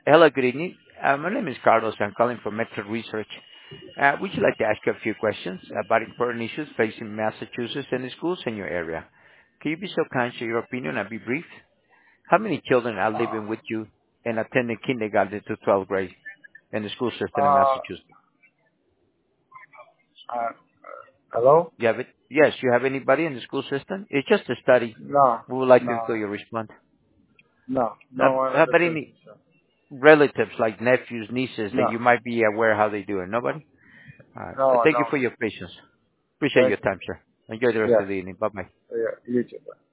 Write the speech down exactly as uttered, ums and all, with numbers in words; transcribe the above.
Hello, good evening. Uh, My name is Carlos. I'm calling from Metro Research. Uh, Would you like to ask you a few questions about important issues facing Massachusetts and the schools in your area? Can you be so kind to share your opinion and be brief? How many children are Uh, living with you and attending kindergarten to twelfth grade in the school system in uh, Massachusetts? uh, hello? You have it? Yes, you have anybody in the school system? It's just a study. No, We would like to no, include your response. no, no How one how in the about any system. relatives like nephews, nieces that No, you might be aware how they do it? Nobody? All right. no, Thank you no. for your patience. Appreciate Thank your you. time, sir. Enjoy the rest Yes. of the evening. Bye-bye. Yeah, you too.